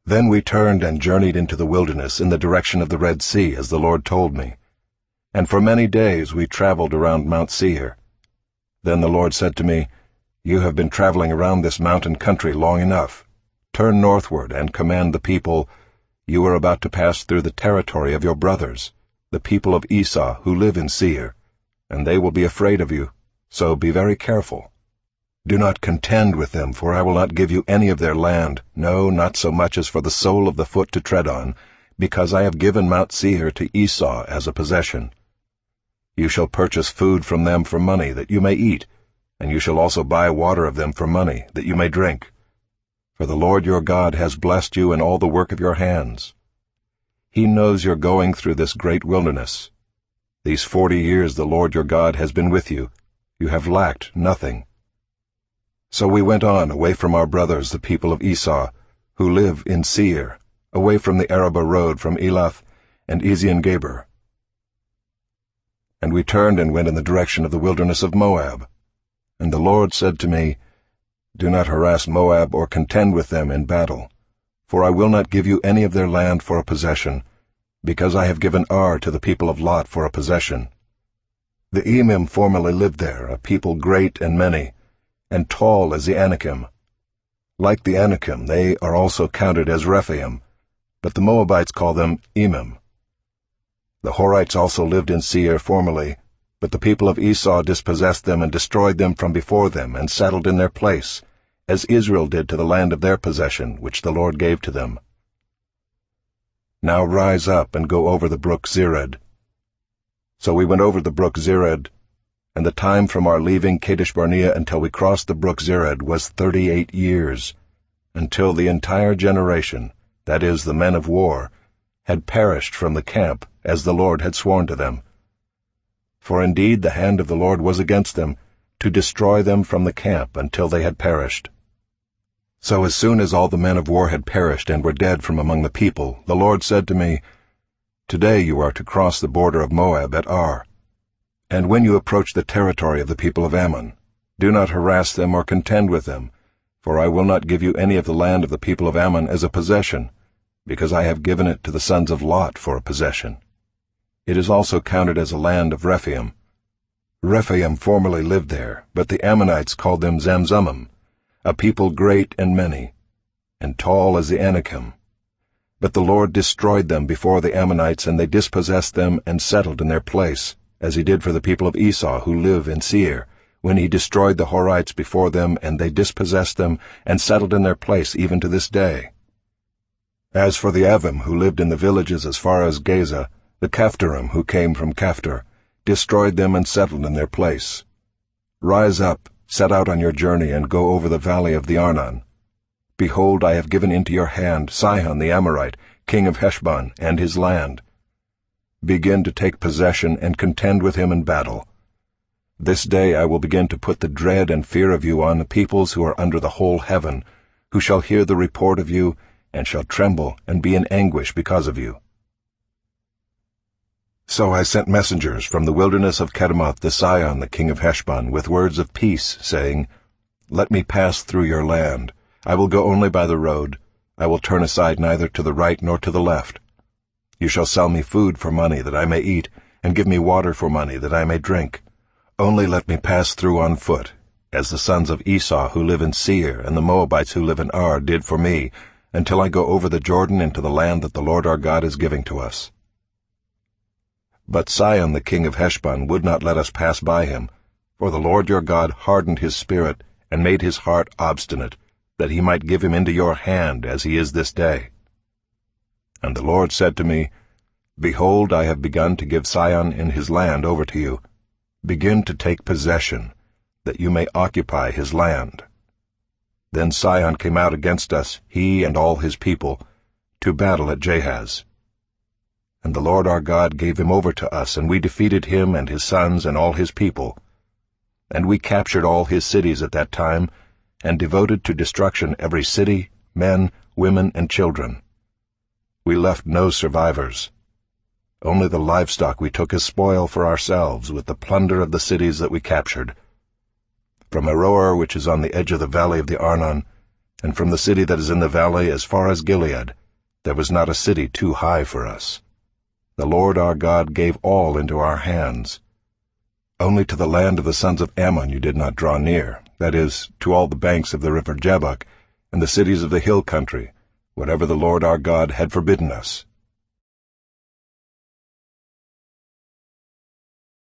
Then we turned and journeyed into the wilderness in the direction of the Red Sea, as the Lord told me. And for many days we traveled around Mount Seir. Then the Lord said to me, "You have been traveling around this mountain country long enough. Turn northward and command the people, 'You are about to pass through the territory of your brothers, the people of Esau who live in Seir, and they will be afraid of you, so be very careful. Do not contend with them, for I will not give you any of their land, no, not so much as for the sole of the foot to tread on, because I have given Mount Seir to Esau as a possession. You shall purchase food from them for money, that you may eat, and you shall also buy water of them for money, that you may drink. For the Lord your God has blessed you in all the work of your hands. He knows you're going through this great wilderness. These 40 years the Lord your God has been with you. You have lacked nothing.' So we went on away from our brothers, the people of Esau, who live in Seir, away from the Arabah road from Elath and Ezion-Geber. And we turned and went in the direction of the wilderness of Moab. And the Lord said to me, 'Do not harass Moab or contend with them in battle, for I will not give you any of their land for a possession, because I have given Ar to the people of Lot for a possession. The Emim formerly lived there, a people great and many, and tall as the Anakim. Like the Anakim, they are also counted as Rephaim, but the Moabites call them Emim. The Horites also lived in Seir formerly, but the people of Esau dispossessed them and destroyed them from before them and settled in their place, as Israel did to the land of their possession, which the Lord gave to them. Now rise up and go over the brook Zered.' So we went over the brook Zered, and the time from our leaving Kadesh-barnea until we crossed the brook Zered was 38 years, until the entire generation, that is, the men of war, had perished from the camp, as the Lord had sworn to them. For indeed the hand of the Lord was against them, to destroy them from the camp until they had perished. So as soon as all the men of war had perished and were dead from among the people, the Lord said to me, 'Today you are to cross the border of Moab at Ar. And when you approach the territory of the people of Ammon, do not harass them or contend with them, for I will not give you any of the land of the people of Ammon as a possession, because I have given it to the sons of Lot for a possession. It is also counted as a land of Rephaim. Rephaim formerly lived there, but the Ammonites called them Zamzummim, a people great and many, and tall as the Anakim. But the Lord destroyed them before the Ammonites, and they dispossessed them and settled in their place, as he did for the people of Esau who live in Seir, when he destroyed the Horites before them, and they dispossessed them and settled in their place even to this day. As for the Avim who lived in the villages as far as Gaza, the Caphtorim who came from Caphtor destroyed them and settled in their place. Rise up, set out on your journey, and go over the valley of the Arnon. Behold, I have given into your hand Sihon the Amorite, king of Heshbon, and his land. Begin to take possession and contend with him in battle. This day I will begin to put the dread and fear of you on the peoples who are under the whole heaven, who shall hear the report of you, and shall tremble and be in anguish because of you.' So I sent messengers from the wilderness of Kedemoth to Sihon the king of Heshbon with words of peace, saying, 'Let me pass through your land. I will go only by the road. I will turn aside neither to the right nor to the left. You shall sell me food for money that I may eat, and give me water for money that I may drink. Only let me pass through on foot, as the sons of Esau who live in Seir and the Moabites who live in Ar did for me, until I go over the Jordan into the land that the Lord our God is giving to us.' But Sihon the king of Heshbon would not let us pass by him, for the Lord your God hardened his spirit and made his heart obstinate, that he might give him into your hand as he is this day. And the Lord said to me, 'Behold, I have begun to give Sihon and his land over to you. Begin to take possession, that you may occupy his land.' Then Sihon came out against us, he and all his people, to battle at Jahaz. And the Lord our God gave him over to us, and we defeated him and his sons and all his people. And we captured all his cities at that time, and devoted to destruction every city, men, women, and children. We left no survivors. Only the livestock we took as spoil for ourselves, with the plunder of the cities that we captured. From Aroer, which is on the edge of the valley of the Arnon, and from the city that is in the valley as far as Gilead, there was not a city too high for us. The Lord our God gave all into our hands. Only to the land of the sons of Ammon you did not draw near, that is, to all the banks of the river Jabbok, and the cities of the hill country, whatever the Lord our God had forbidden us.